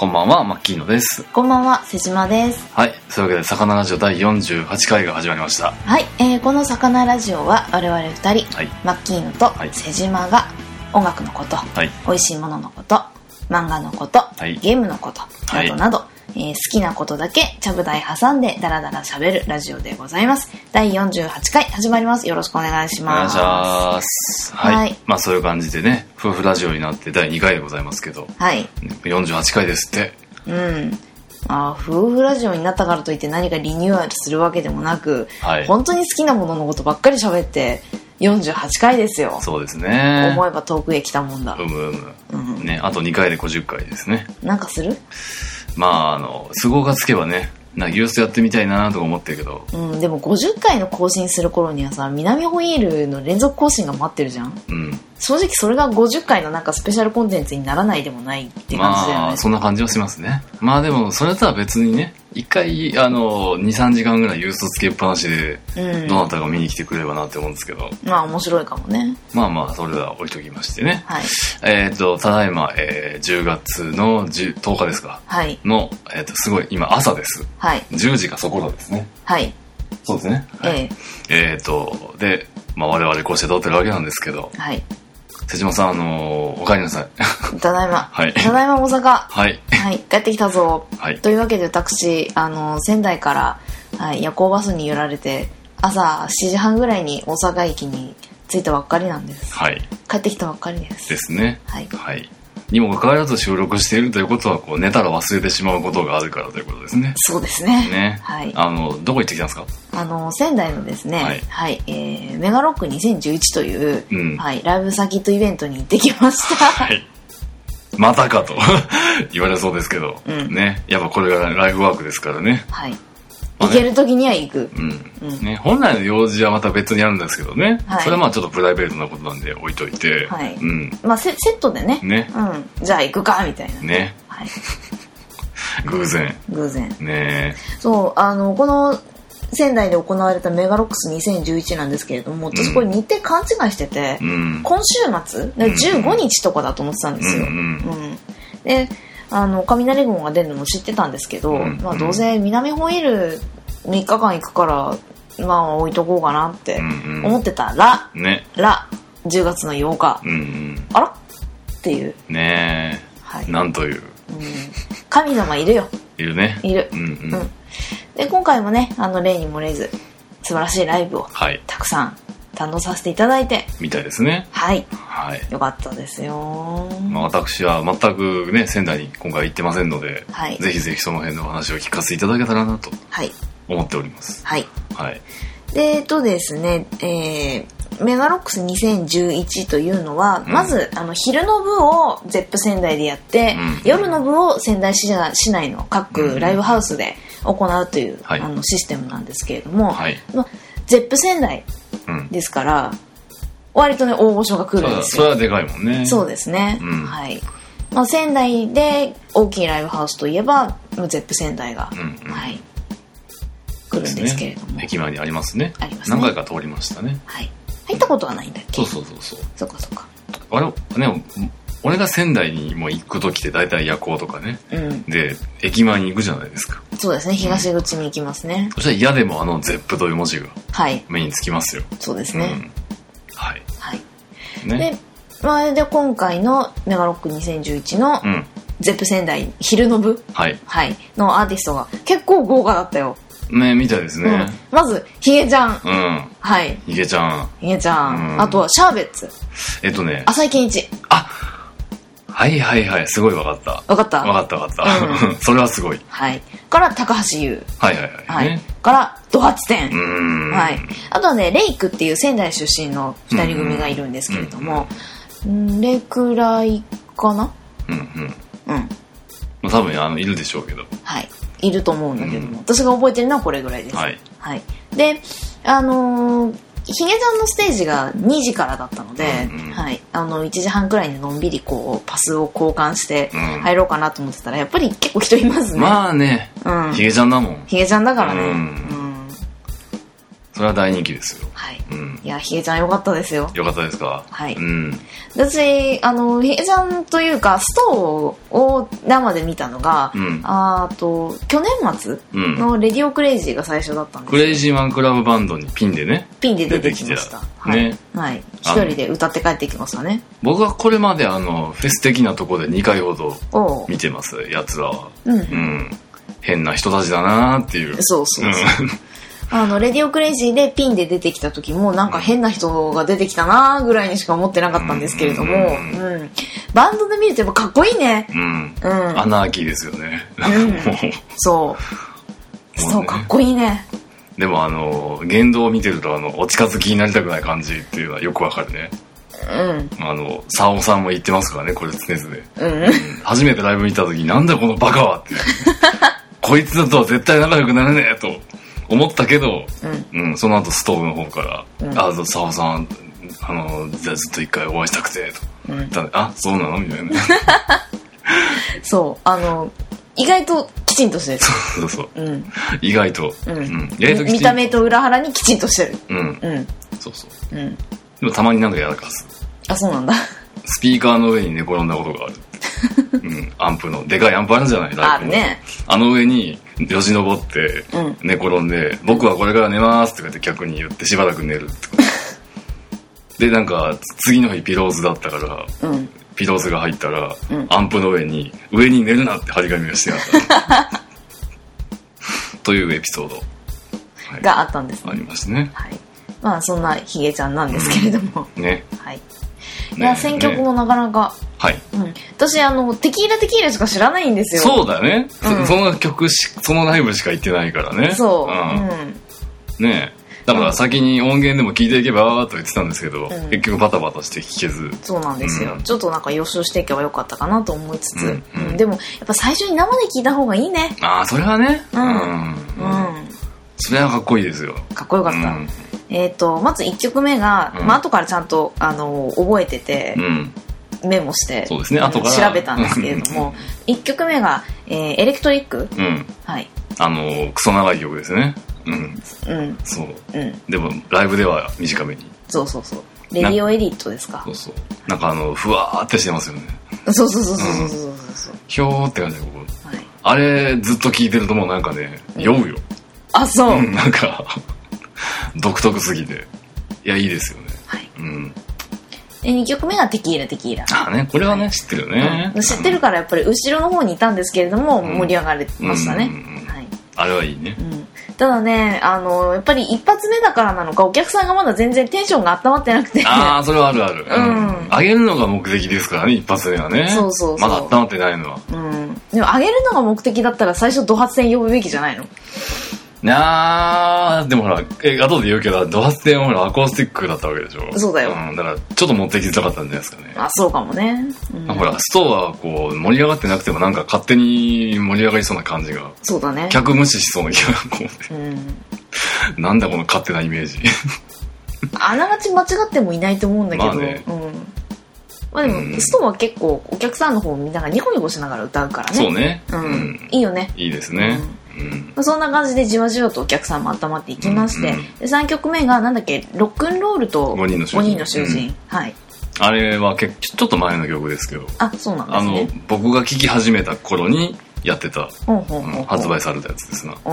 こんばんは、マッキーノです。 こんばんは、瀬島です。 はい、そういうわけで魚ラジオ第48回が始まりました。 はい、この魚ラジオは我々2人、はい、マッキーノと瀬島が音楽のこと、はい、美味しいもののこと、漫画のこと、はい、ゲームのこと、などなど、好きなことだけちゃぶ台挟んでダラダラ喋るラジオでございます。第48回始まります。よろしくお願いします。 お願いします。はい、まあそういう感じでね、夫婦ラジオになって第2回でございますけど、はい、48回ですって。 夫婦ラジオになったからといって何かリニューアルするわけでもなく、はい、本当に好きなもののことばっかり喋って48回ですよ。 そうですね。 思えば遠くへ来たもんだ。 ね、あと2回で50回ですね。 なんかする？ まあ都合がつけばね、ユースやってみたいなとか思ってるけど、 でも50回の更新する頃にはさ、南ホイールの連続更新が待ってるじゃん。正直それが50回のなんかスペシャルコンテンツにならないでもないって感じだよね。 まあそんな感じはしますね。まあでもそれとは別にね、一回2,3 時間ぐらいユースつけっぱなしでどなたが見に来てくれればなって思うんですけど、 まあ面白いかもね。まあそれは置いときましてね、はい、ただいま、10月の10日ですか、はい、の、すごい今朝です、はい、10時かそこらですね。はい、そうですね、はい、で、我々こうして撮ってるわけなんですけど、はい、瀬島さん、お帰りなさい。 ただいま。はい。ただいま大阪。はい。はい。帰ってきたぞ。はい。というわけで私、仙台から、はい、夜行バスに揺られて、朝7時半ぐらいに大阪駅に着いたばっかりなんです。はい。帰ってきたばっかりです。 ですね。はい。はい。にもかかわらず収録しているということは、こう寝たら忘れてしまうことがあるからということですね。 そうですね。 ね。はい。どこ行ってきたんですか？ 仙台のですね、はい、はい、メガロック2011という、はい、ライブサーキットイベントに行ってきました。はい。 またかと言われそうですけど、ね。やっぱこれがライフワークですからね。はい。 行ける時には行く。 ね、本来の用事はまた別にあるんですけどね、はい、それはちょっとプライベートなことなんで置いといて、はい、 セットでね、じゃあ行くかみたいなね、はい、 偶然ね。 そう、この仙台で行われたメガロックス2011なんですけれども、私これ日程勘違いしてて、今週末15日とかだと思ってたんですよ。で、雷雲が出るのも知ってたんですけど、どうせ南ホイール3日間行くから置いとこうかなって思ってたら、10月の8日、あらっていうね、はい、 なんという、 神様いるよ。 いるね。 いる。で今回もね、例に漏れず素晴らしいライブをたくさん堪能させていただいてみたいですね。 はい、はい、よかったですよ。 私は全くね仙台に今回行ってませんので、はい、ぜひぜひその辺のお話を聞かせていただけたらなと思っております。はい、はい、でですね、メガロックス2011というのは、まず昼の部を ZEP 仙台でやって、夜の部を仙台市内の各ライブハウスで行うという、システムなんですけれども、ZEP 仙台ですから、割とね大御所が来るんですよ。 それはでかいもんね。 そうですね、はい。仙台で大きいライブハウスといえば ZEP 仙台が、はい、来るんですけれども、 駅前にありますね。ありますね。何回か通りましたね。 はい。入ったことはないんだっけ？ そう。 そっか。 俺が仙台にも行く時って大体夜行とかね、で駅前に行くじゃないですか。 そうですね、東口に行きますね。 そしたら嫌でもZEP という文字が目につきますよ。 そうですね。はい。はい。 ね。 で今回のメガロック2011のZEP 仙台昼の部、はいのアーティストが結構豪華だったよ。 ね、みたいですね。 まずヒゲちゃん、はい、 ヒゲちゃん、 あとはシャーベッツ、浅井健一、 はい、すごい分かった。それはすごい。 はい。から高橋優、はい。からドハチテン、はい。あとはねレイクっていう仙台出身の2人組がいるんですけれども、レクライかな？ 多分いるでしょうけど。はい。 いると思うんだけども、私が覚えてるのはこれぐらいです。はい。はい。で、ヒゲちゃんのステージが2時からだったので、はい。1時半くらいにのんびりこうパスを交換して入ろうかなと思ってたら、やっぱり結構人いますね。 まあね。ヒゲちゃんだもん。 ヒゲちゃんだからね。それは大人気ですよ。 はい。いや、ひげちゃん良かったですよ。 良かったですか。 はい。私、ひげちゃんというか、ストーを生で見たのが、去年末のレディオクレイジーが最初だったんです。 クレイジーマンクラブバンドにピンで出てきました。はい。はい。一人で歌って帰ってきましたね。 僕はこれまでフェス的なところで2回ほど見てます、やつらは。変な人たちだなーっていう。 そうそうそう。レディオクレイジーでピンで出てきた時もなんか変な人が出てきたなーぐらいにしか思ってなかったんですけれども、バンドで見るとやっぱかっこいいね。 アナーキーですよね。 そう、かっこいいね。 でも言動を見てるとお近づきになりたくない感じっていうのはよくわかるね。サオさんも言ってますからね、これ常々で。初めてライブ見た時なんだこのバカはってこいつとは絶対仲良くなれねえと思ったけど、その後ストーブの方からサオさんじゃあずっと一回お会いしたくてと、あ、そうなのみたいな。 そう意外ときちんとしてる。 そう、意外と、 見た目と裏腹にきちんとしてる。 そうそう。でもたまになんかやらかす。 あ、そうなんだ。 スピーカーの上に寝転んだことがある。アンプのでかいアンプあるじゃない、ライブの。あるね。上によじ登って寝転んで、僕はこれから寝ますって逆に言ってしばらく寝るってこと。でなんか次の日ピローズだったから、ピローズが入ったら、アンプの上に寝るなって張り紙がしてあったというエピソードがあったんですね。 ありましたね。 はい。まあそんなひげちゃんなんですけれども、 ね。 はい。いや、選曲もなかなか、 はい。 私テキーラしか知らないんですよ。 そうだね。その曲そのライブしか行ってないからね。 そう。 ねえ。だから先に音源でも聞いていけばと言ってたんですけど、結局バタバタして聞けず。 そうなんですよ。ちょっとなんか予習していけばよかったかなと思いつつ、でもやっぱ最初に生で聞いた方がいいね。 ああ、それはね。それはかっこいいですよ。 かっこよかった。まず1曲目が、後からちゃんと覚えてて、メモしてそうですね、後から調べたんですけれども、1曲目がエレクトリック。はい。 クソ長い曲ですね。そう。でもライブでは短めに。 そう。レディオエリットですか。 そう。なんかふわーってしてますよね。 そう。 ひょーって感じで、あれずっと聴いてるともうなんかね、酔うよ。 あ、そう。 なんか独特すぎて、いや、いいですよね。 はい。で2曲目がテキーラ。 あね、これはね、知ってるよね。 知ってるからやっぱり後ろの方にいたんですけれども、盛り上がれましたね。はい。 あれはいいね。 ただね、やっぱり一発目だからなのか、お客さんがまだ全然テンションが温まってなくて。 ああ、それはあるある。上げるのが目的ですからね、一発目はね。 そう。 まだ温まってないのは。 でも上げるのが目的だったら最初ド発線呼ぶべきじゃないの？ でもほら、後で言うけど、ド発展はほらアコースティックだったわけでしょ。 そうだよ。 だからちょっと持ってきづらかったんじゃないですかね。 あ、そうかもね。 ほら、ストはこう盛り上がってなくてもなんか勝手に盛り上がりそうな感じが。 そうだね。 客無視しそうな気がこう、なんだこの勝手なイメージ。 あながち間違ってもいないと思うんだけど。まあでも、ストは結構お客さんの方をみんながニコニコしながら歌うからね。 そうね。 いいよね。 いいですね。 そんな感じでじわじわとお客さんも温まっていきまして、で3曲目がなんだっけ、ロックンロールと5人の囚人。はい。 あれはちょっと前の曲ですけど。 あ、そうなんですね。 僕が聴き始めた頃にやってた、発売されたやつですな。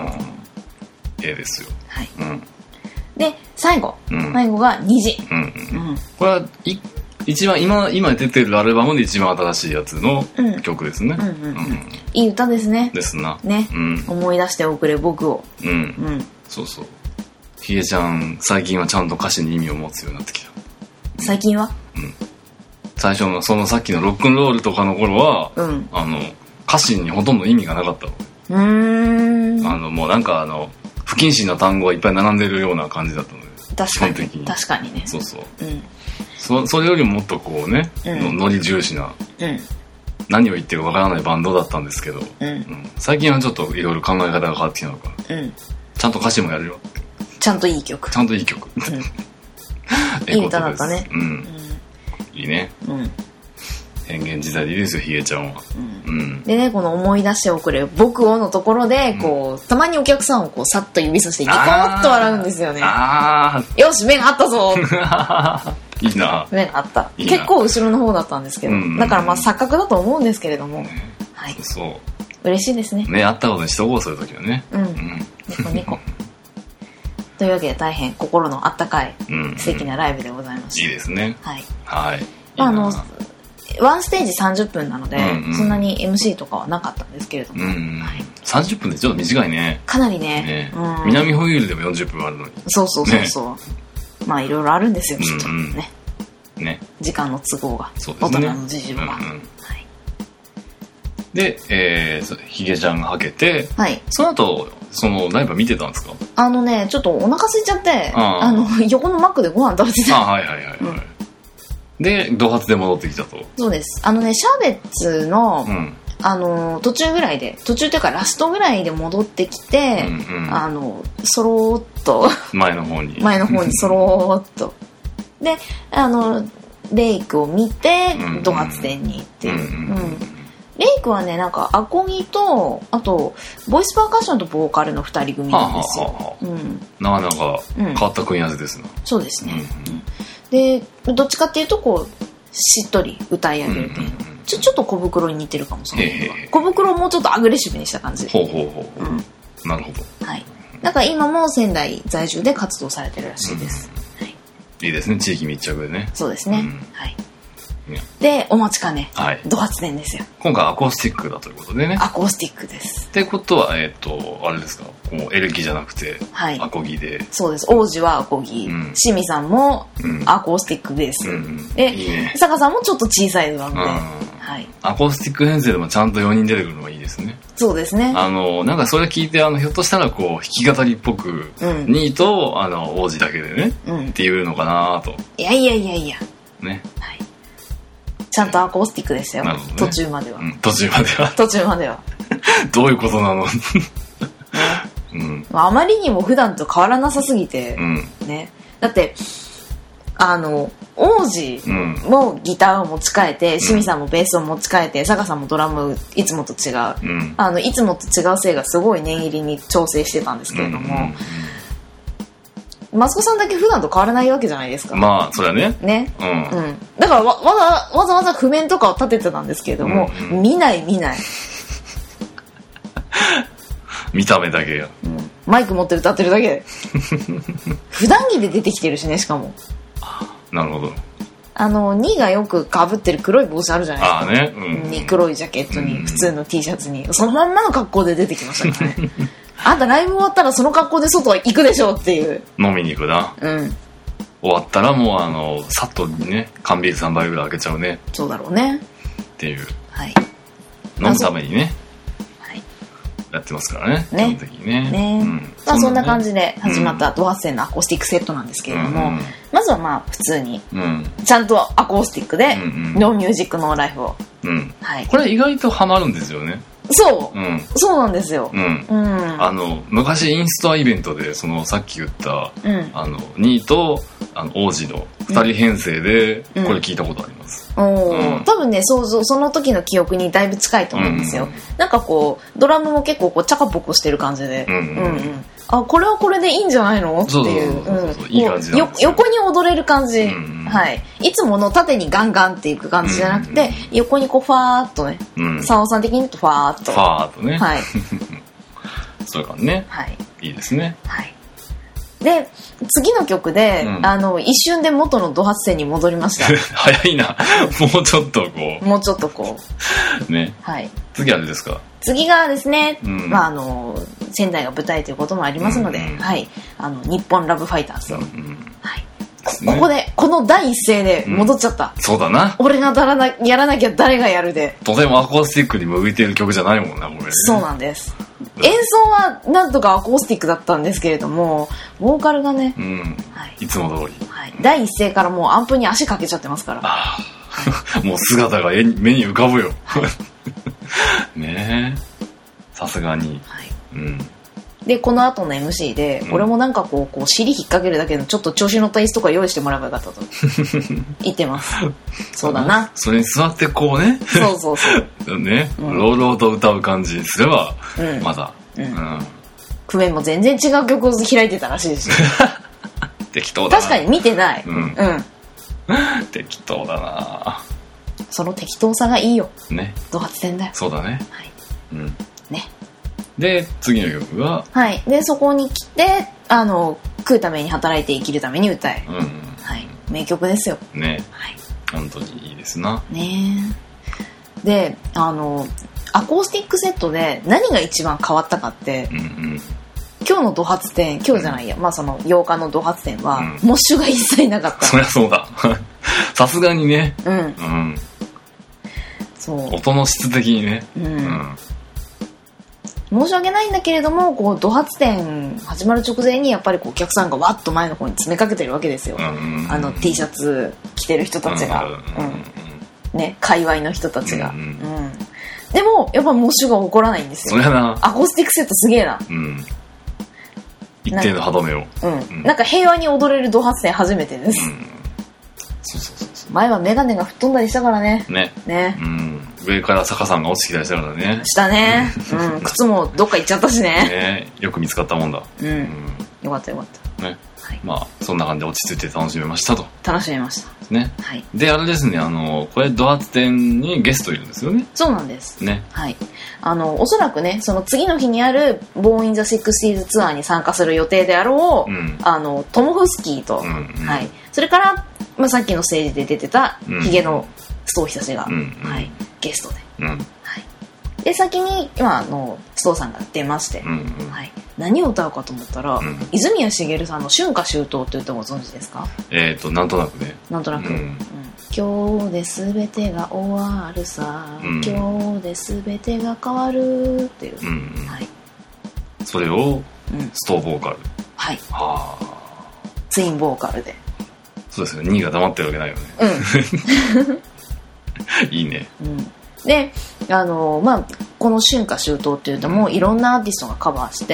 ですよ。 はい。で、最後が虹。 これは一番今出てるアルバムで一番新しいやつの曲ですね。 いい歌ですね。 ですな。 ね。思い出しておくれ僕を。 そう。ひげちゃん最近はちゃんと歌詞に意味を持つようになってきた。 最近は？ 最初のそのさっきのロックンロールとかの頃は、歌詞にほとんど意味がなかったの。もうなんか不謹慎な単語がいっぱい並んでるような感じだったので。 確かにね。 そう。それよりももっとこうね、ノリ重視な、何を言ってるかわからないバンドだったんですけど、最近はちょっといろいろ考え方が変わってきたのか、ちゃんと歌詞もやるよ。 ちゃんといい曲。いい歌だったね。 いいね。変幻自在でいいですよ、ひげちゃんは。 でね、この思い出しておくれ僕をのところでこう、たまにお客さんをこうさっと指さしてニコッと笑うんですよね。よし目が合ったぞいいな。 目が合った。結構後ろの方だったんですけど、だからまあ錯覚だと思うんですけれども、はい、 そう嬉しいですね。 ね、会ったことにしとこう、そういう時はね。 ニコニコというわけで大変心のあったかい素敵なライブでございました。 いいですね。 はい。 はい。 ワンステージ30分なので、そんなに MC とかはなかったんですけれども、 30分でちょっと短いね。 かなりね。 南ホイールでも40分あるのに。 そう。まあいろいろあるんですよ、きっとね。時間の都合が、大人の事情が。で、ヒゲちゃんがはけて、その後そのライブ見てたんですか？ ちょっとお腹空いちゃって、横のマックでご飯食べてた。 でド発で戻ってきたと。 そうです。シャーベッツの、途中というかラストぐらいで戻ってきて、そろーっと前の方にそろーっとでレイクを見てド発店に行ってレイクはね、なんかアコギとあとボイスパーカッションとボーカルの2人組なんですよ。 なかなか変わった組み合わせですね。 そうですね。でどっちかっていうとこうしっとり歌い上げる系の、ちょっと小袋に似てるかもしれないけど、小袋をもうちょっとアグレッシブにした感じ。 なるほど。 はい。だから今も仙台在住で活動されてるらしいです。 いいですね、地域密着でね。 そうですね。はい。でお待ちかね、ド発電ですよ。 今回アコースティックだということでね。 アコースティックです。 ってことはあれですか、もうエレキじゃなくてアコギで。 そうです。王子はアコギ、シミさんもアコースティックベースで、坂さんもちょっと小さいドラムで、 アコースティック編成でもちゃんと4人出てくるのがいいですね。 そうですね。 なんかそれ聞いてひょっとしたらこう弾き語りっぽく2位と王子だけでねっていうのかなと。 いやね。はい。ちゃんとアコースティックでしたよ。途中までは。 途中までは。どういうことなの？ あまりにも普段と変わらなさすぎて、ね。だって王子もギターを持ち替えて、シミさんもベースを持ち替えて、坂さんもドラムいつもと違う、いつもと違うせいがすごい念入りに調整してたんですけれども、マスコさんだけ普段と変わらないわけじゃないですか。 まあそれはね。 だからわざわざ譜面とかを立ててたんですけれども、見ない。 見た目だけや。 マイク持って歌ってるだけで。普段着で出てきてるしね、しかも。 なるほど。 2がよく被ってる黒い帽子あるじゃないですか。 ね。 黒いジャケットに普通の T シャツにそのまんまの格好で出てきましたからね。あんたライブ終わったらその格好で外行くでしょっていう。 飲みに行くな。終わったらもうさっとね缶ビール3杯ぐらい開けちゃうね。 そうだろうね。 っていう。飲むためにね。やってますからね。基本的にね。そんな感じで始まったド発線のアコースティックセットなんですけれども、まずはまあ普通にちゃんとアコースティックでノーミュージックノーライフを。 これ意外とハマるんですよね。 そうなんですよ。 昔インストアイベントでさっき言った2位と王子の2人編成でこれ聞いたことあります。 多分ねその時の記憶にだいぶ近いと思うんですよ。なんかこうドラムも結構こうチャカポコしてる感じで、これはこれでいいんじゃないのっていういい感じなんですよ。 横に踊れる感じ。いつもの縦にガンガンっていく感じじゃなくて、横にこうファーっとね、サオさん的に言うとファーっとね。そういう感じね。いいですね。 で次の曲で、一瞬で元のド発線に戻りました。 早いな。もうちょっとこうね。次あれですか？ 次がですね、仙台が舞台ということもありますので、日本ラブファイターズを、ここでこの第一声で戻っちゃった。 そうだな。 俺がやらなきゃ誰がやるで。 とてもアコースティックに向いている曲じゃないもんな、これ。 そうなんです。演奏はなんとかアコースティックだったんですけれども、ボーカルがね、 いつも通り、 第一声からもうアンプに足かけちゃってますから。 もう姿が目に浮かぶよ。ねえ、さすがに。 でこの後の MC で、俺もなんかこう尻引っ掛けるだけのちょっと調子乗った椅子とか用意してもらえばよかったと言ってます。そうだな。 それに座ってこうね。 そうそうそうね、朗々と歌う感じにすれば、まだ。 クメンも全然違う曲を開いてたらしいですよ。 適当だな。 確かに見てない。 適当だな。 その適当さがいいよ。 ね。 ド発展だよ。 そうだね。 はい。ね。 で次の曲が。 はい。でそこに来て食うために働いて生きるために歌え。はい。名曲ですよ。 ね。 はい。 本当にいいですな。 ね。でアコースティックセットで何が一番変わったかって。今日のド発展、今日じゃないや、まあその8日のド発展は、モッシュが一切なかった。 そりゃそうだ。さすがにね。そう。音の質的にね。 申し訳ないんだけれども、こうド発展始まる直前にやっぱりこうお客さんがわっと前の方に詰めかけてるわけですよ。T シャツ着てる人たちが、ね、界隈の人たちが。でもやっぱモッシュが起こらないんですよ。 そりゃな。 アコースティックセットすげえな。 一定の歯止めを。 なんか平和に踊れるド発展初めてです。そう前はメガネが吹っ飛んだりしたからね。ね。 上から坂さんが落ちてきたりしたからね。 したね。靴もどっか行っちゃったしね。 よく見つかったもんだ。 よかったよかった。 ね。まあそんな感じで落ち着いて楽しめましたと。 楽しめました。 ね。であれですね、これド発展にゲストいるんですよね。 そうなんです。 ね。 はい。おそらくね、その次の日にあるボーン・イン・ザ・シックスティーズツアーに参加する予定であろう、トモフスキーと、はい。それから、まあ、さっきのステージで出てたヒゲのストーヒたちが、はい、ゲストで。はい。で、先に、今、ストーさんが出まして、はい。何を歌うかと思ったら、泉谷しげるさんの春夏秋冬って歌ご存知ですか？ なんとなくね。 なんとなく。今日で全てが終わるさ、今日で全てが変わるっていう、はい、 それをストーボーカル、 はい、ツインボーカルで。 そうですね、2位が黙ってるわけないよね。いいね。 でまあこの春夏秋冬っていうともういろんなアーティストがカバーして、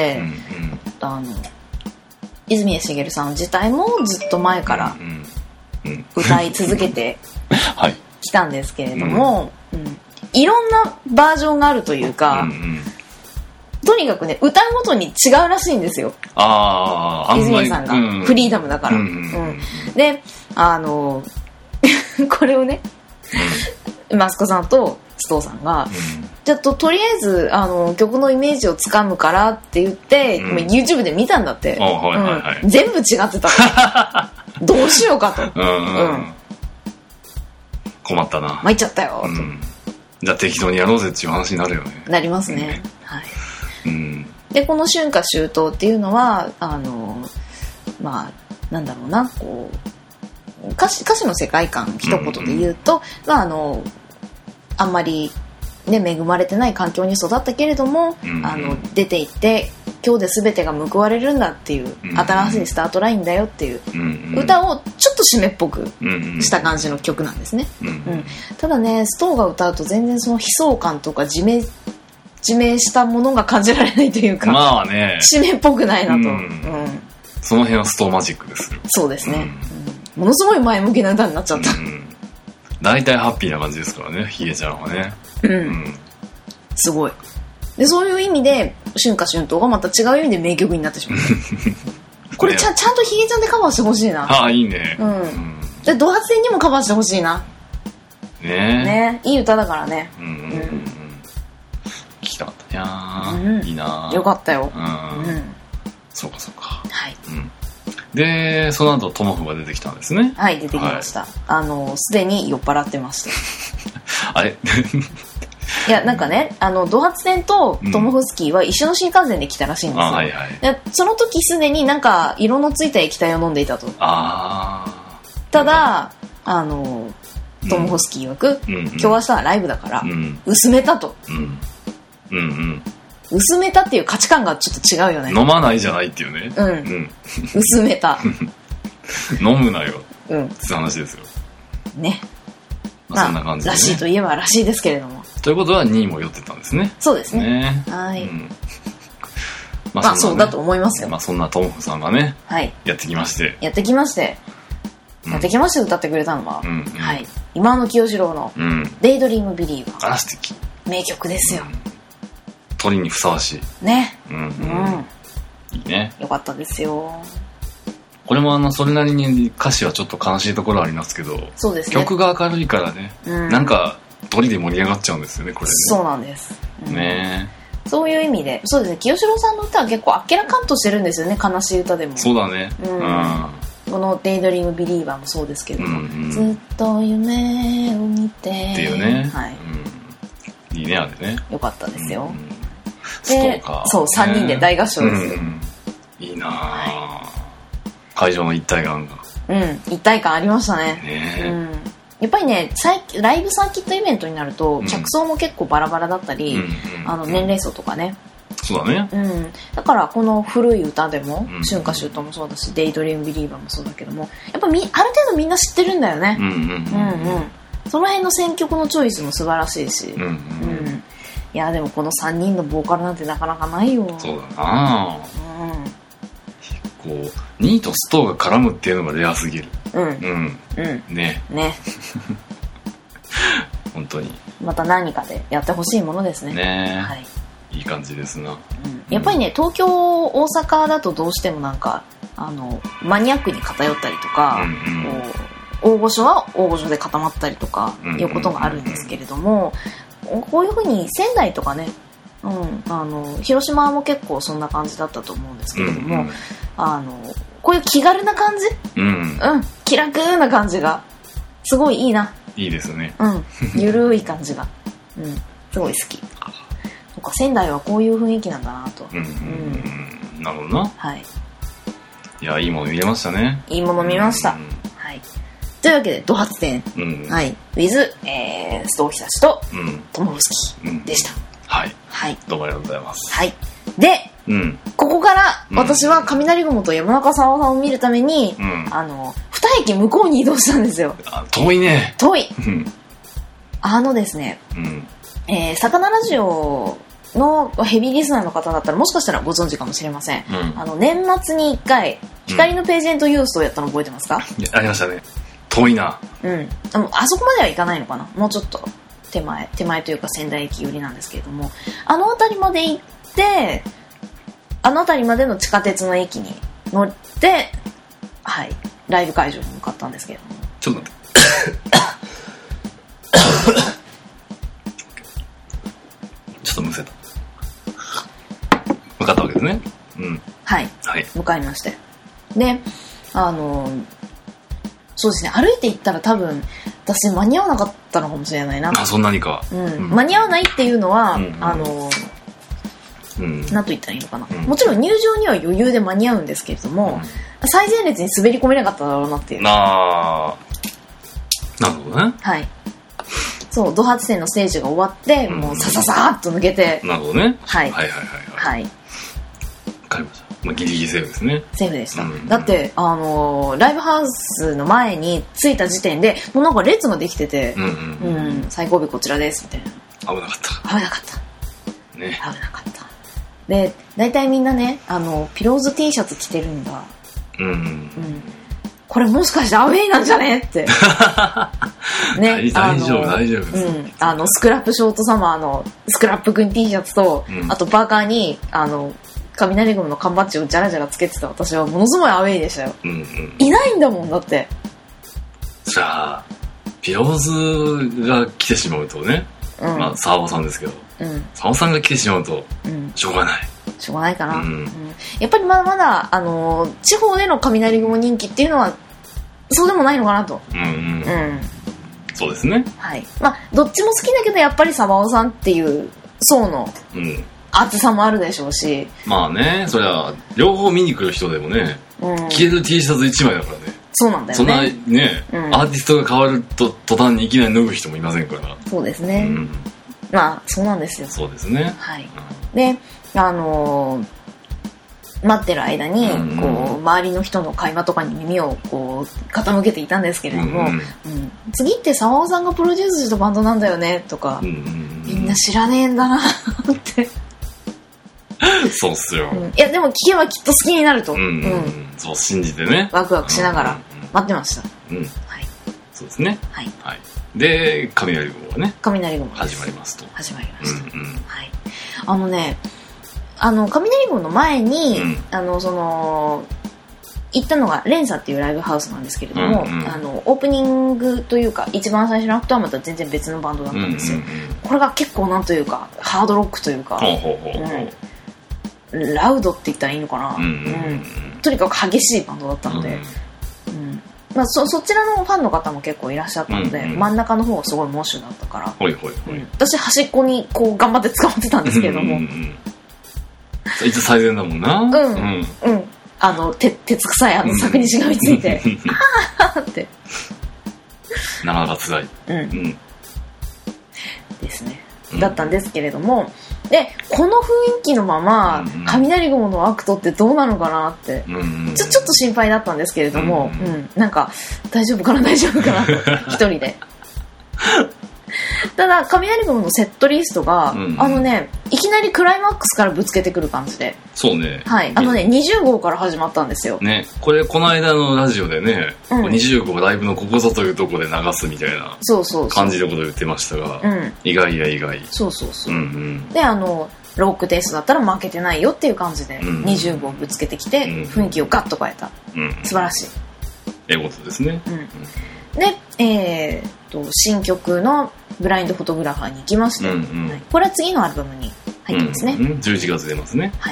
泉谷しげるさん自体もずっと前から歌い続けてきたんですけれども、いろんなバージョンがあるというか、とにかくね歌うごとに違うらしいんですよ。泉谷さんがフリーダムだから。でこれをねマスコさんとストーさんが、ちょっととりあえず曲のイメージをつかむからって言って、YouTube で見たんだって。全部違ってた。どうしようかと。 困ったな。 参っちゃったよと。 じゃあ適当にやろうぜっていう話になるよね。 なりますね。はい。でこの春夏秋冬っていうのはまあなんだろうな、こう歌詞の世界観一言で言うと、あんまりね恵まれてない環境に育ったけれども、出て行って今日で全てが報われるんだっていう新しいスタートラインだよっていう歌をちょっと締めっぽくした感じの曲なんですね。ただねストーが歌うと全然その悲壮感とか自明したものが感じられないというか、 まあね、 締めっぽくないなと。 その辺はストーマジックですよ。 そうですね。ものすごい前向きな歌になっちゃった。 大体ハッピーな感じですからね、ヒゲちゃんはね。 すごい。でそういう意味で春夏春冬がまた違う意味で名曲になってしまったこれちゃんとヒゲちゃんでカバーしてほしいな。 いいね。 でド発展にもカバーしてほしいな。ね、いい歌だからね。 聞きたかったや。いいな。 よかったよ。 そうかそうか。 はい。 でその後トモフが出てきたんですね。 はい、出てきました。すでに酔っ払ってました。 あれいやなんかねド発展とトモフスキーは一緒の新幹線で来たらしいんですよ。でその時すでになんか色のついた液体を飲んでいたと。ただトモフスキー曰く、今日明日はライブだから、薄めたと。薄めたっていう価値観がちょっと違うよね。 飲まないじゃないっていうね。 薄めた。 飲むなよ。って話ですよ。 ね。 そんな感じで、ね。 らしいといえばらしいですけれども。 ということは2位も酔ってたんですね。 そうですね。はい。 まあそうだと思いますよ。 そんなトモフさんがね、やってきまして歌ってくれたのは、今野清志郎のデイドリームビリーバー。 素敵。 名曲ですよ。 鳥にふさわしい。 ね。 いいね。 よかったですよ。 これもそれなりに歌詞はちょっと悲しいところありますけど、 そうですね。 曲が明るいからね、なんか鳥で盛り上がっちゃうんですよね、これね。 そうなんです。 ね。 そういう意味で、そうですね。清志郎さんの歌は結構あっけらかんとしてるんですよね、悲しい歌でも。 そうだね。 このデイドリームビリーバーもそうですけども、ずっと夢を見てっていうね。いいね、あれね。 よかったですよ。で、そう、3人で大合唱ですよ。 いいなぁ。会場の一体感が。 一体感ありましたね。やっぱりね、ライブサーキットイベントになると、客層も結構バラバラだったり、年齢層とかね。 そうだね。 だからこの古い歌でも、春夏秋冬もそうだし、デイドリームビリーバーもそうだけども、やっぱある程度みんな知ってるんだよね。その辺の選曲のチョイスも素晴らしいし。いやでもこの3人のボーカルなんてなかなかないよ。 そうだな。こう2位とストーが絡むっていうのがレアすぎる。ね本当にまた何かでやってほしいものですね。 いい感じですな。 やっぱりね、東京大阪だとどうしてもなんかマニアックに偏ったりとか、大御所は大御所で固まったりとかいうことがあるんですけれども、こういうふうに仙台とかね、広島も結構そんな感じだったと思うんですけれども、こういう気軽な感じ、気楽な感じがすごいいいな。 いいですね。 ゆるい感じが、すごい好き。なんか仙台はこういう雰囲気なんだなと。 なるほどな。いや、いいもの見れましたね。 いいもの見ました。というわけで、ド発展、with、須藤久志とトモフスキでした。どうもありがとうございます。で、ここから私は雷雲と山中さんを見るために、2駅向こうに移動したんですよ。 遠いね。 遠い。ですね、魚ラジオのヘビーリスナーの方だったらもしかしたらご存知かもしれません。年末に1回光のページェントユースをやったの覚えてますか？ ありましたね。遠いな。 あそこまではいかないのかな。もうちょっと手前というか仙台駅寄りなんですけれども、辺りまで行って、辺りまでの地下鉄の駅に乗って、ライブ会場に向かったんですけれども。 ちょっと待って。ちょっとむせた。向かったわけですね。 向かいまして。で、そうですね、歩いて行ったら多分私間に合わなかったのかもしれないな。 そんなにか。 間に合わないっていうのは、なんと言ったらいいのかな。もちろん入場には余裕で間に合うんですけれども、最前列に滑り込めなかっただろうなっていう。 なるほどね。 そう、ド発線のステージが終わって、もうさささーっと抜けて。 なるほどね。わかりました。ギリギリセーフですね。 セーフでした。だって、ライブハウスの前に着いた時点で、もうなんか列ができてて、最後尾こちらですみたいな。 危なかった。 危なかった。で、大体みんなね、ピローズ T シャツ着てるんだ。これもしかしてアウェイなんじゃねって。 ね、大丈夫です。 スクラップショートサマーのスクラップくん T シャツと、あとパーカーに、雷雲の缶バッジをジャラジャラつけてた私はものすごいアウェイでしたよ。いないんだもん、だって。 じゃあ、ピローズが来てしまうとね、沢尾さんですけど、沢尾さんが来てしまうと、しょうがない。 しょうがないかな。やっぱりまだまだ、地方での雷雲人気っていうのは、そうでもないのかなと。 そうですね。 どっちも好きだけど、やっぱり沢尾さんっていう層の、厚さもあるでしょうし。 それは両方見に来る人でもね、着れる T シャツ1枚だからね。 そうなんだよね。 そんなね、アーティストが変わると途端にいきなり脱ぐ人もいませんから。 そうですね。そうなんですよ。 そうですね。 で、待ってる間に、周りの人の会話とかに耳を傾けていたんですけれども、次って沢尾さんがプロデュースしたバンドなんだよねとか、みんな知らねえんだなってそうっすよ、 いやでも聞けばきっと好きになると、 そう信じてね、 ワクワクしながら待ってました。 はい、そうですね。はい、はい、で雷雲がね、 雷雲始まりますと。 始まりました。はい。雷雲の前に、その行ったのがレンサっていうライブハウスなんですけれども、オープニングというか一番最初のアクトはまた全然別のバンドだったんですよ。これが結構なんというかハードロックというか、ラウドって言ったらいいのかな、とにかく激しいバンドだったので、まあ、そちらのファンの方も結構いらっしゃったので、真ん中の方がすごいモッシュだったから、私端っこにこう頑張って捕まってたんですけれども、 いつ最善だもんな。 鉄臭い柵にしがみついてあーってなかなか辛い、ですね、だったんですけれども、でこの雰囲気のまま雷雲のアクトってどうなのかなって、ちょっと心配だったんですけれども、なんか大丈夫かなと一人でただ雷雲のセットリストが、いきなりクライマックスからぶつけてくる感じで、 そうね、 はい、20号から始まったんですよね。 この間のラジオでね、20号ライブのここぞというとこで流すみたいな感じのことを言ってましたが、意外や意外。そうでロックテイストだったら負けてないよっていう感じで20号ぶつけてきて、雰囲気をガッと変えた、素晴らしいことですね。 で、新曲のブラインドフォトグラファーに行きまして、これは次のアルバムに入ってますね。 11月出ますね。はい。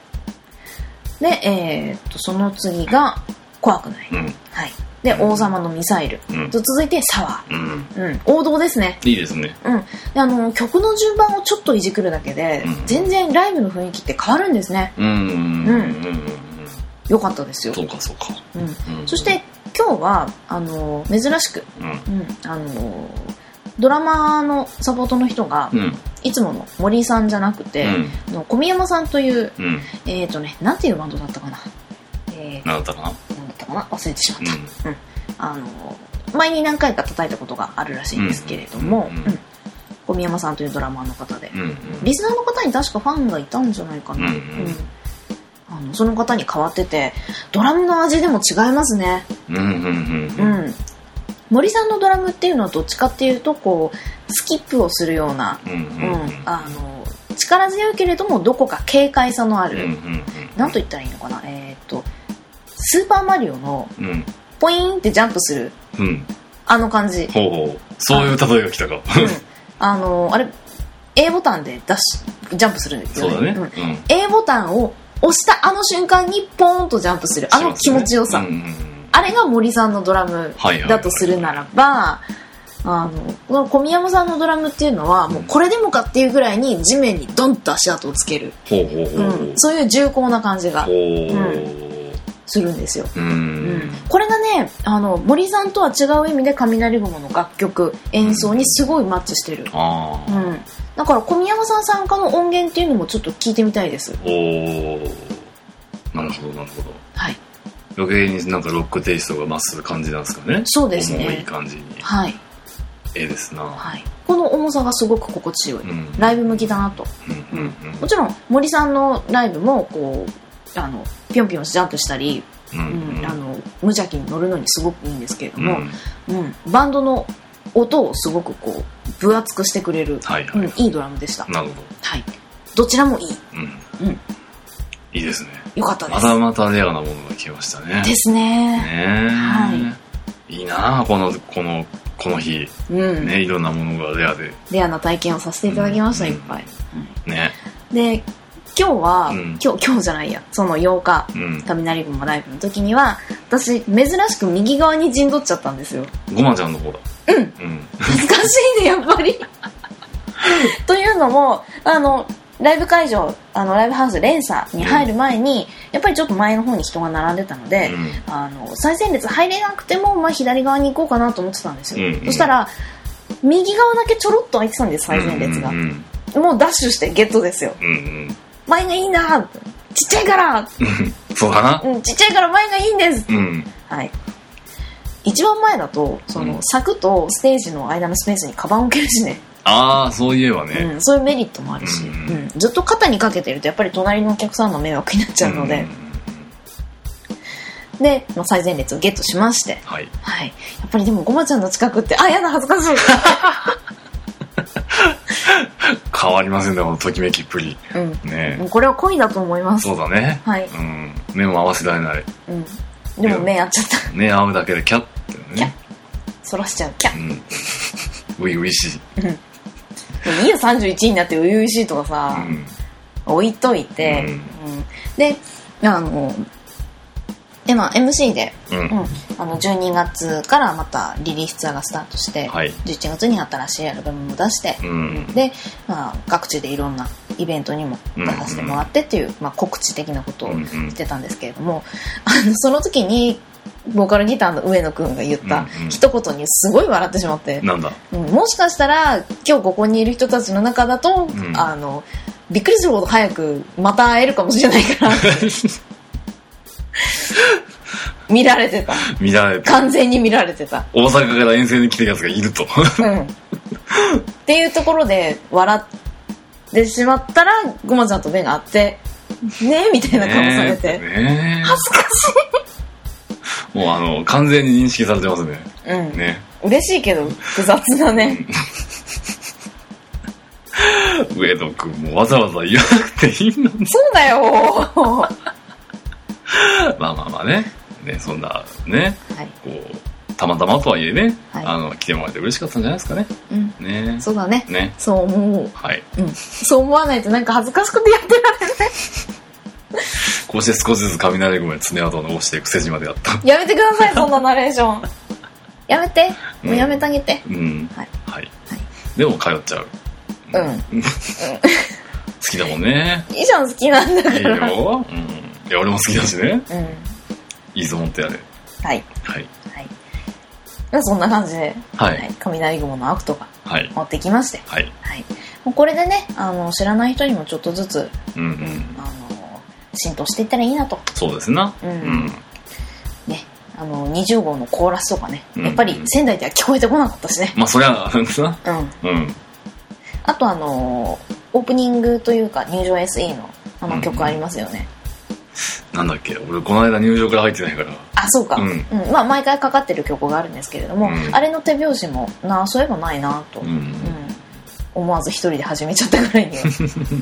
で、その次が怖くない。はい。で、王様のミサイル。と続いてサワー。王道ですね。 いいですね。 で、曲の順番をちょっといじくるだけで、全然ライブの雰囲気って変わるんですね。よかったですよ。 そうか。 そして今日は珍しく、ドラマのサポートの人が、いつもの森さんじゃなくて、小宮山さんという、なんていうバンドだったかな、 なんだったかな忘れてしまった、前に何回か叩いたことがあるらしいんですけれども、小宮山さんというドラマーの方で、リスナーの方に確かファンがいたんじゃないかな、その方に変わってて、ドラムの味でも違いますね。森さんのドラムっていうのはどっちかっていうとこうスキップをするような、力強いけれどもどこか軽快さのある、なんと言ったらいいのかな、スーパーマリオのポイーンってジャンプする、あの感じ。 そういう例えが来たか。 あれ A ボタンでジャンプするんですよね。 そうだね。 A ボタンを押したあの瞬間にポーンとジャンプするあの気持ちよさ、あれが森さんのドラムだとするならば、小宮山さんのドラムっていうのはもうこれでもかっていうぐらいに地面にドンと足跡をつける、そういう重厚な感じが、するんですよ。これがね、森さんとは違う意味で雷雲の楽曲演奏にすごいマッチしてる。だから小宮山さん参加の音源っていうのもちょっと聞いてみたいです。 なるほど。はい。余計になんかロックテイストが増す感じなんですかね。 そうですね。 重い感じに。 はい。 ですな。 はい。この重さがすごく心地よい。ライブ向きだなと。もちろん森さんのライブもこうピョンピョンジャンプしたり、無邪気に乗るのにすごくいいんですけれども、バンドの音をすごくこう分厚くしてくれる、いいドラムでした。 なるほど。 はい。どちらもいい。 いいですね。 よかったです。 またレアなものが来ましたね。 ですね。 はい。いいなあこの日、いろんなものがレアで。 レアな体験をさせていただきました、いっぱい。 ね。 で今日は、今日じゃないや、その8日、雷雲ライブの時には私珍しく右側に陣取っちゃったんですよ。 ごまちゃんの方だ。 恥ずかしいねやっぱりというのもライブ会場ライブハウス連鎖に入る前に、やっぱりちょっと前の方に人が並んでたので、最前列入れなくても、左側に行こうかなと思ってたんですよ。そしたら右側だけちょろっと空いてたんです、最前列が。もうダッシュしてゲットですよ。前がいいな、ちっちゃいからそうだな、 ちっちゃいから前がいいんです、はい。一番前だと柵とステージの間のスペースにカバンを置けるしね。 ああ、そういえばね、 そういうメリットもあるし、ずっと肩にかけてるとやっぱり隣のお客さんの迷惑になっちゃうので、で、最前列をゲットしまして、はい、はい、やっぱりでもごまちゃんの近くってやだ恥ずかしい変わりませんね、このときめきっぷり、 ね、これは恋だと思います。 そうだね、はい、目も合わせられない、 でも目合っちゃった。 目合うだけでキャッてね、 キャッそらしちゃう、キャッ、 ういういしい、 いいよ31になってういういしいとかさ、置いといて、でMC で、12月からまたリリースツアーがスタートして、11月に新しいアルバムも出して、で、各地でいろんなイベントにも出させてもらってっていう、告知的なことをしてたんですけれども、その時にボーカルギターの上野くんが言った一言にすごい笑ってしまって、 なんだ、 もしかしたら今日ここにいる人たちの中だと、びっくりするほど早くまた会えるかもしれないから見られてた、完全に見られてた。 大阪から遠征に来てるやつがいると、 っていうところで笑ってしまったらごまちゃんと目が合ってねえみたいな顔されて、恥ずかしいもう完全に認識されてますね。 ね、嬉しいけど複雑だね上野くんもわざわざ言わなくていいのに。 そうだよまあね、そんなね、こうたまたまとはいえね、来てもらえて嬉しかったんじゃないですかね。 ね、そうだね。そう思う。はい。そう思わないとなんか恥ずかしくてやってられない。 こうして少しずつ雷雲や爪痕を残していく筋までやった。 やめてくださいそんなナレーション。やめて。もうやめてあげて。 はい。でも通っちゃう。好きだもんね。 いいじゃん、好きなんだから。 いいよ。いや俺も好きだしね。いいぞ持ってやれ。はい。 そんな感じで、雷雲のアクトが持ってきまして、もうこれでね、知らない人にもちょっとずつ、浸透していったらいいなと。 そうですな。 ね、20号のコーラスとかね、やっぱり仙台では聞こえてこなかったしね。 まあそりゃなんですな。 あとオープニングというか入場 SE の曲ありますよね。 なんだっけ、俺この間入場から入ってないから。 そうか。毎回かかってる曲があるんですけれども、あれの手拍子もそういえばないなと、思わず一人で始めちゃったぐらいには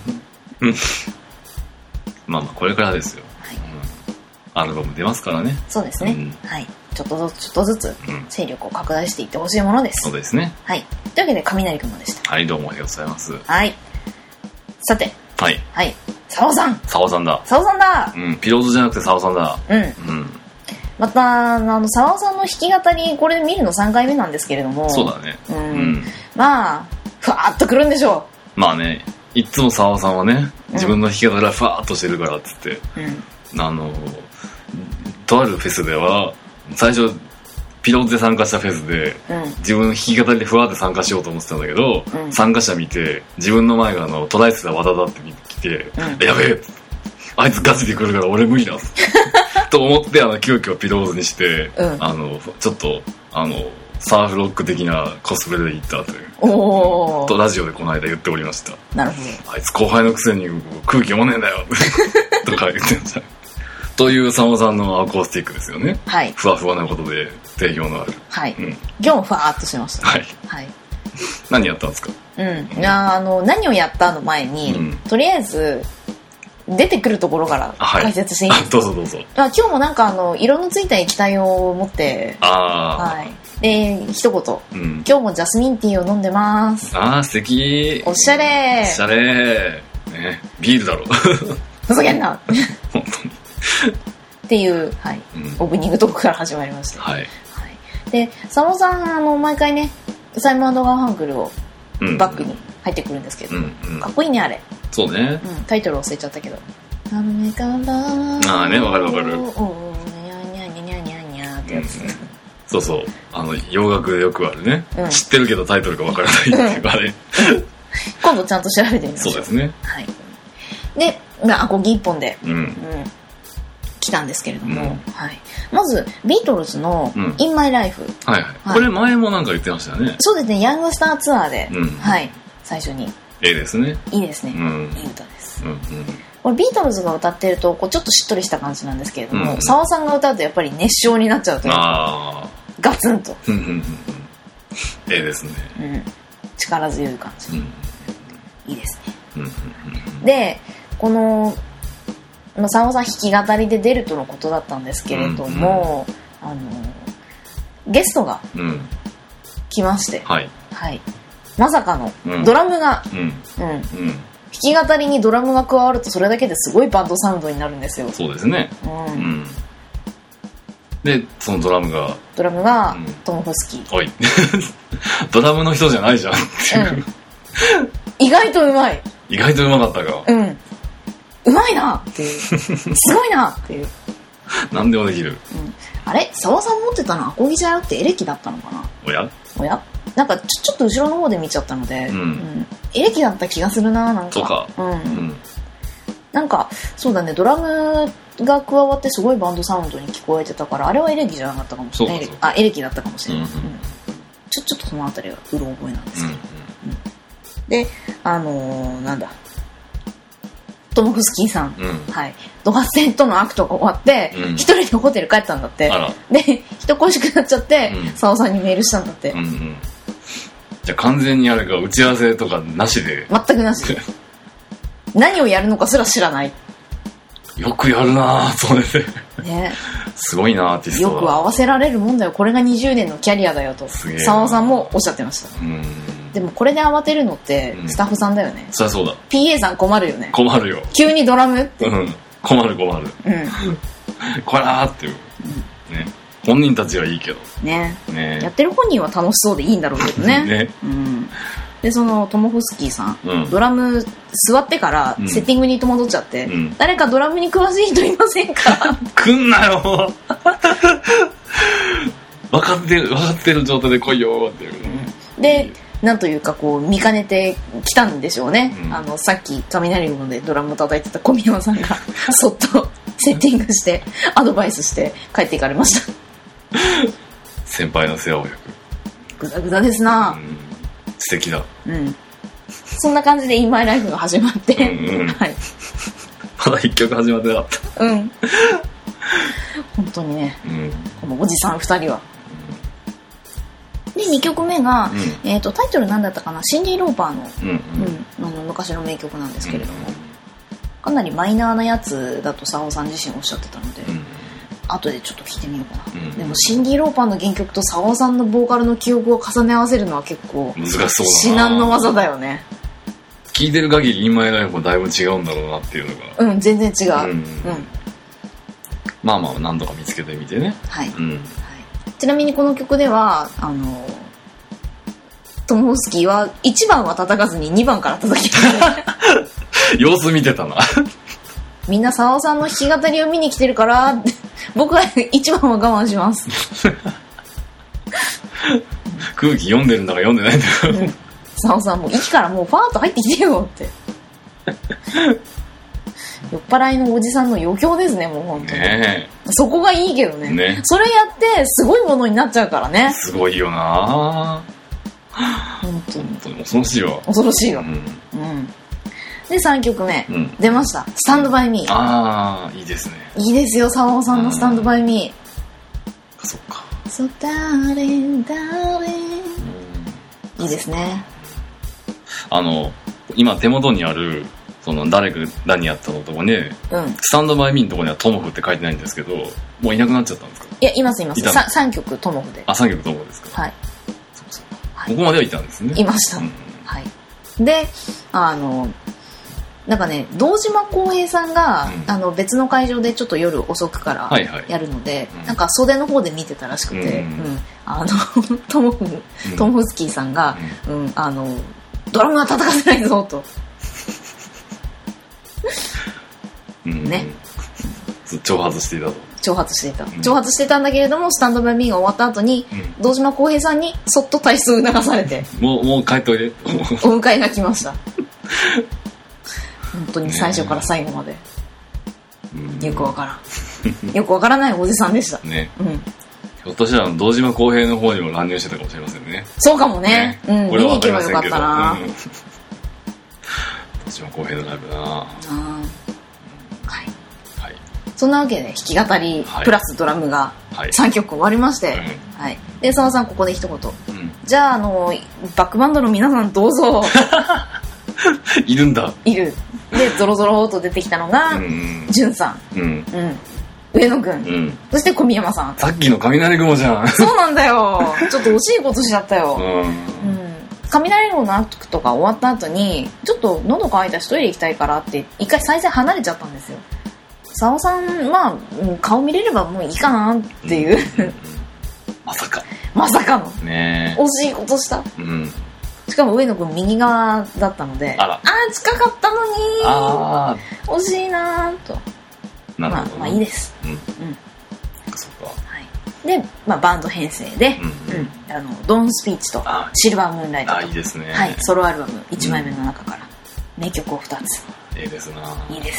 まあこれからですよ。アルバム出ますからね。 そうですね。ちょっとずつ勢力を拡大していってほしいものです。 そうですね。 というわけで雷雲でした。 どうもありがとうございます。 さて、サオさんだ。 ピローズじゃなくてサオさんだ。 またサオさんの弾き語り、これ見るの3回目なんですけれども、 そうだね。 まあふわーっとくるんでしょう。まあね、いつもサオさんはね、自分の弾き語りがふわーっとしてるからっつって、とあるフェスでは最初ピローズで参加したフェスで、自分の弾き語りでふわーって参加しようと思ってたんだけど、参加者見て自分の前が途絶えてた和田だって来て、やべえ、あいつガチで来るから俺無理だと思って急遽ピローズにして、ちょっとサーフロック的なコスプレで行ったというとラジオでこの間言っておりました。 なるほど。 あいつ後輩のくせに空気読まねえんだよとか言ってましたというサオさんのアコースティックですよね。ふわふわなことで定評のある。 今日ふわーっとしました。 何やったんですか。 何をやったの前に、とりあえず出てくるところから解説していいですか。 どうぞどうぞ。 今日もなんか色のついた液体を持って、で一言、今日もジャスミンティーを飲んでます。 素敵。 おしゃれ。 おしゃれ。ね、ビールだろ。 ふざけんな。本当に。っていう、オープニングトークから始まりました。でサモさん毎回ねサイモン&ガーファンクルをバックに入ってくるんですけど、かっこいいねあれ。そうね。タイトル忘れちゃったけど。ああね、わかるわかる。 ニャニャニャニャニャニャってやつ。 そうそう、洋楽でよくあるね、知ってるけどタイトルがわからないっていうかね。 今度ちゃんと調べてみましょう。 そうですね。 で、アコギ一本で、聴きたんですけれども、はい、まずビートルズの「In My Life」、 はいはい、これ前もなんか言ってましたよね。 そうですね、ヤングスターツアーで、はい、最初にですね、 いいですね、いい歌です。これビートルズが歌ってるとこうちょっとしっとりした感じなんですけれども、沢さんが歌うとやっぱり熱唱になっちゃうというか、ガツンとですね、 力強い感じ、いいですね。でこの沢尾さん弾き語りで出るとのことだったんですけれども、ゲストが来まして、はいはい、まさかのドラムが、弾き語りにドラムが加わるとそれだけですごいバンドサウンドになるんですよ。 そうですね、でそのドラムがトム・フスキー。 おいドラムの人じゃないじゃんっていう、 意外とうまい。 意外とうまかったか。 うまいなっていうすごいなっていう何でもできる。 あれ、沢さん持ってたのアコギじゃなくてエレキだったのかな。 おやなんかちょっと後ろの方で見ちゃったので、エレキだった気がするな。なんかそうか、 なんかそうだね、ドラムが加わってすごいバンドサウンドに聞こえてたから、あれはエレキじゃなかったかもしれない。エレキだったかもしれない。ちょっとそのあたりはうろ覚えなんですけど、でなんだ、トム・フスキーさん、はい、ドハッセンとのアクトが終わって一人でホテル帰ったんだって。で人恋しくなっちゃって沢尾さんにメールしたんだって。 じゃあ完全にあれか、打ち合わせとかなしで。 全くなしで何をやるのかすら知らない。 よくやるなぁ、それでね。すごいな、アーティストは。 よく合わせられるもんだよ、これが20年のキャリアだよと沢尾さんもおっしゃってました。でもこれで慌てるのってスタッフさんだよね。 そりゃそうだ。 PA さん困るよね。 困るよ、 急にドラムって。 困るこらーっていうね。本人たちはいいけどね、やってる本人は楽しそうでいいんだろうけどね。でそのトモフスキーさん、ドラム座ってからセッティングに戸惑っちゃって、誰かドラムに詳しい人いませんか来んなよ分かってる状態で来いよっていう、 でなんというかこう見かねてきたんでしょうね。さっき雷門でドラムを叩いてた小宮山さんがそっとセッティングしてアドバイスして帰っていかれました先輩の世話を焼く。グザグザですな。 素敵だ。 そんな感じで「In My Life」が始まって、はい、 まだ1曲始まってなかった。 本当にね、このおじさん2人は。で2曲目が、タイトル何だったかな、シンディ・ローパーの、昔の名曲なんですけれども、かなりマイナーなやつだと沢尾さん自身おっしゃってたので、後でちょっと聞いてみようかな。でもシンディ・ローパーの原曲と沢尾さんのボーカルの記憶を重ね合わせるのは結構難しそうだな。 至難の技だよね。 聞いてる限り「In My Life」もだいぶ違うんだろうなっていうのが。 全然違う。 まあ何度か見つけてみてね。はい、 ちなみにこの曲ではトム・フスキーは1番は叩かずに2番から叩き様子見てたなみんな沢尾さんの弾き語りを見に来てるから僕は1番は我慢します空気読んでるんだか読んでないんだか、 沢尾さんもう息からもうファーッと入ってきてよって酔っ払いのおじさんの余興ですね、もう本当に、そこがいいけど ねそれやってすごいものになっちゃうからね。 すごいよな本当に恐ろしいわ。 恐ろしいわ。で3曲目、出ました。スタンドバイミー。 ああ、いいですね。 いいですよ、沢尾さんのスタンドバイミー。そっか。 So darling, darling。いいですね。 今手元にあるその誰にやったのとこね、スタンドバイミーのとこにはトモフって書いてないんですけど、もういなくなっちゃったんですか？ いや、います。3曲トモフで。 3曲トモフですか。はい。そうここまではいたんですね。 いました。はい。で、なんかね、堂島康平さんが、別の会場でちょっと夜遅くからやるので、なんか袖の方で見てたらしくて、トムフスキーさんが、ドラムは叩かせないぞと。ね。 挑発していたと。 挑発していたんだけれども、スタンドバイミーが終わった後に、堂島康平さんにそっと退出を促されて、 もう帰っといてお迎えが来ました。本当に最初から最後までよくわからん。 よくわからないおじさんでしたね、ひょっとしたら堂島康平の方にも乱入してたかもしれませんね。 そうかもね。見に行けばよかったな。 堂島康平のライブだな。はい。 そんなわけで弾き語りプラスドラムが3曲終わりまして、で澤さんここで一言、じゃあバックバンドの皆さんどうぞ。 いるんだ。 いる。でゾロゾロと出てきたのがじゅんさん、上野くん、そして小宮山さん。 さっきの雷雲じゃん。 そうなんだよ。ちょっと惜しいことしちゃったよ。雷雲のアクトとか終わった後にちょっと喉乾いたしトイレ行きたいからって一回再生離れちゃったんですよ。佐尾さん、まあ顔見れればもういいかなっていう、 まさかのね、惜しいことした、しかも上野くん右側だったので、近かったのに惜しいなと。まあいいです。そっか。で、バンド編成で、ドンスピーチとシルバームーンライトと、 いいですね。 ソロアルバム1枚目の中から名曲を2つ。 いいですな。 いいです。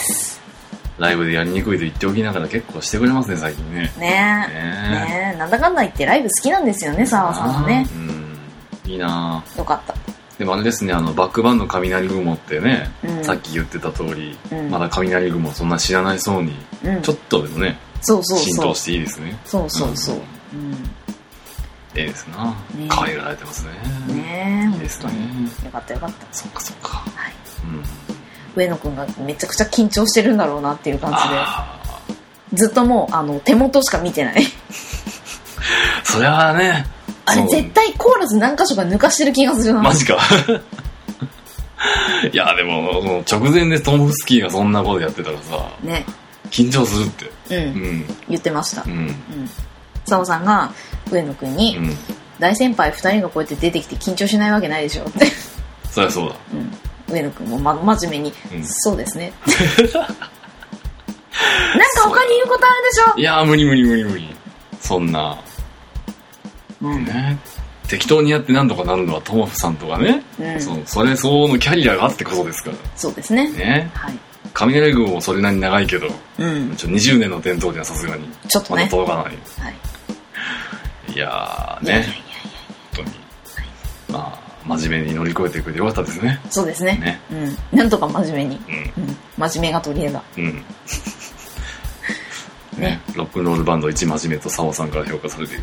ライブでやりにくいと言っておきながら結構してくれますね、最近ね。 ねえ、なんだかんだ言ってライブ好きなんですよね、澤さんはね。 いいな。 よかった。 でもあれですね、バックバンド雷雲ってね、さっき言ってた通り、まだ雷雲そんな知らないそうに、ちょっとでもね、浸透していいですね。 そう。 いいですな。可愛がられてますね。 ねえ、 いいですね。 よかったよかった。 そっか。 上野くんがめちゃくちゃ緊張してるんだろうなっていう感じで、ずっともう手元しか見てない。 それはね、 あれ絶対コーラス何箇所か抜かしてる気がするな。 マジか。いやでも直前でトムフスキーがそんなことやってたらさ、ね、緊張するって、 言ってました。澤さんが上野くんに、大先輩2人がこうやって出てきて緊張しないわけないでしょって。 そりゃそうだ。 上野くんも真面目に、そうですね。なんか他に言うことあるでしょ。 いや無理。そんな。ね、適当にやってなんとかなるのはトモフさんとかね、それ相応のキャリアがあってこそですから。 そうですね。 雷雲もそれなりに長いけど、20年の伝統にはさすがにちょっとねまだ届かない。いやね、本当に、まあ真面目に乗り越えてくれてよかったですね。 そうですね。なんとか真面目に、真面目が取り柄だ。 ね、ロックンロールバンド一真面目と佐尾さんから評価されている。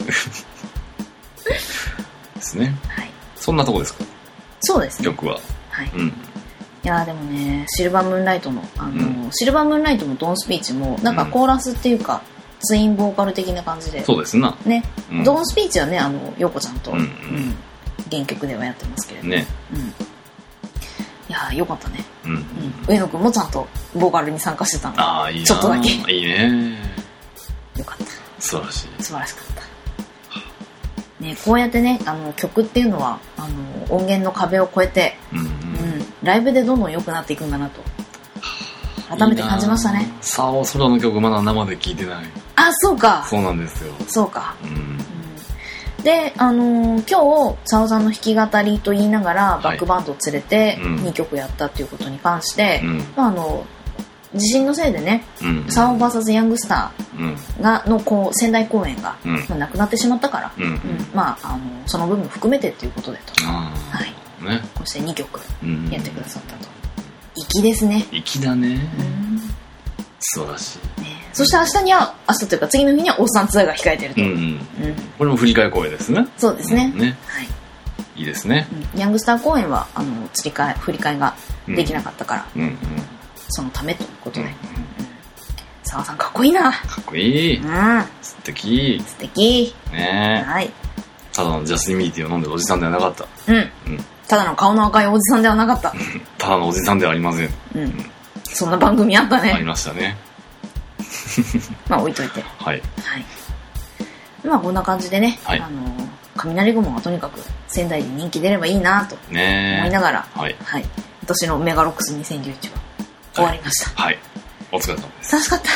ですね。そんなとこですか。 そうですね。 曲は。 いやでもね、シルバームーンライトのシルバームーンライトもドンスピーチもなんかコーラスっていうか、ツインボーカル的な感じで。 そうですな。 ね、ドンスピーチはね陽子ちゃんと原曲ではやってますけれども。ね。いやよかったね。上野くんもちゃんとボーカルに参加してたの。ちょっとだけ。 いいね。 よかった。 素晴らしい。 素晴らしかった。ね、こうやってね曲っていうのは音源の壁を越えて、ライブでどんどん良くなっていくんだなと改めて感じましたね。 さあ空の曲まだ生で聴いてない。 そうか。 そうなんですよ。 そうか。で今日佐尾さんの弾き語りと言いながらバックバンドを連れて2曲やったっていうことに関して、地震のせいでね、サオ VS ヤングスターの仙台公演がなくなってしまったから、その部分含めてっていうことでと、こうして2曲やってくださったと。粋ですね。 粋だね。素晴らしい。 そして明日というか次の日にはおっさんツアーが控えてると。 これも振り替え公演ですね。 そうですね。 いいですね。 ヤングスター公演は振り替えができなかったから。そのためということで、澤さんかっこいいな。 かっこいい。素敵。 素敵。 ねえ。ただのジャスティンミーティーを飲んでるおじさんではなかった。 ただの顔の赤いおじさんではなかった。 ただのおじさんではありません。 そんな番組あったね。 ありましたね。 置いといて。こんな感じでね、雷雲がとにかく仙台で人気出ればいいなと思いながら、私のメガロックス2011は終わりました。 お疲れ様です。 楽しかった。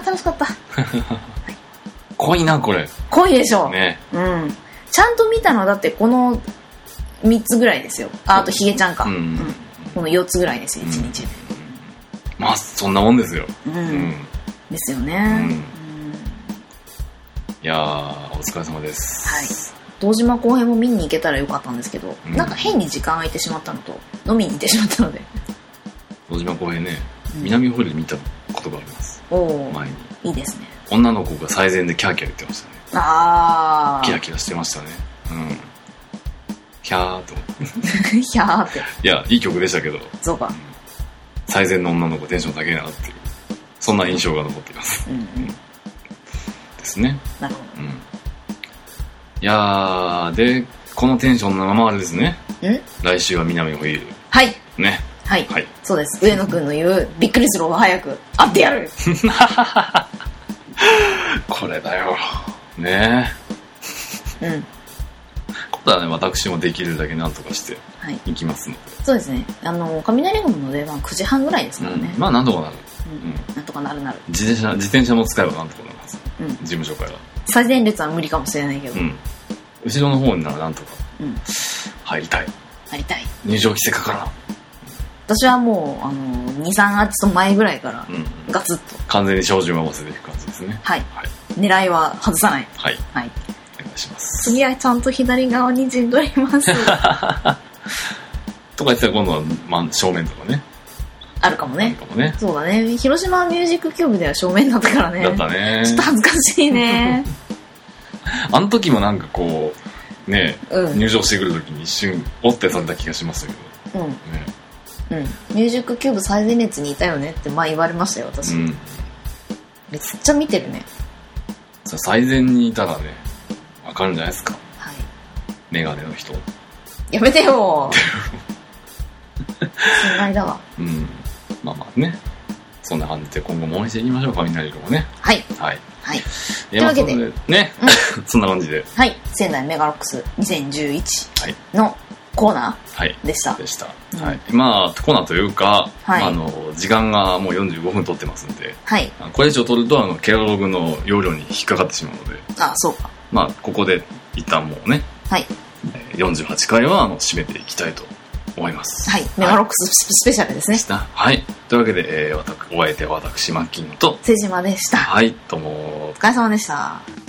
楽しかった。 濃いなこれ。 濃いでしょ。ちゃんと見たのはだってこの3つぐらいですよ。あとヒゲちゃんか。この4つぐらいですよ1日で。 そんなもんですよ。 ですよね。 いやー、お疲れ様です。 はい。堂島公編も見に行けたらよかったんですけど、なんか変に時間空いてしまったのと、飲みに行ってしまったので。 堂島公編ね、南ホールで見たことがあります。前に。 いいですね。 女の子が最前でキャーキャー言ってましたね。 あー。 キラキラしてましたね。キャーと思って。 キャーって。 いや、いい曲でしたけど。 そうか。 最前の女の子テンション高いなっていう、そんな印象が残っています。ですね。 なるほど。 いやー、で、このテンションのままあれですね。来週は南ホイール。 はい。 ね。 はい。そうです。上野くんの言う、びっくりするほど早く会ってやる。 これだよ。ねえ。ことはね、私もできるだけなんとかしていきますので。 そうですね。雷雲の出番9時半ぐらいですからね。 まあなんとかなる。 なんとかなる。 自転車も使えばなんとかなります。事務所から。 最前列は無理かもしれないけど。 後ろの方にならなんとか入りたい。入場規制かからん。 私はもう2、3アーティスト前ぐらいからガツッと完全に照準を合わせていく感じですね。 はい。狙いは外さない。 はい。お願いします。 次はちゃんと左側に陣取ります。とか言ってたら今度は正面とかね。 あるかもね。そうだね。広島ミュージックキューブでは正面だったからね。 だったね。 ちょっと恥ずかしいね。 あの時もなんかこうね、入場してくる時に一瞬おってされた気がしますけど。 ミュージックキューブ最前列にいたよねって言われましたよ、私。めっちゃ見てるね。 最前にいたらね、わかるんじゃないですか。はい。メガネの人。 やめてよ。心外だわ。 まあね。そんな感じで今後も応援していきましょう、雷雲ね。 はい。というわけでね、そんな感じで。 はい。仙台メガロックス2011のコーナーでした。 まあコーナーというか、時間がもう45分取ってますんで、これ以上取るとケロログの容量に引っかかってしまうので、 そうか。 まあここで一旦もうね、48回は締めていきたいと思います。 はい。メガロックススペシャルですね。 はい。というわけで、お相手は私マッキンと瀬島でした。 はい。どうもお疲れ様でした。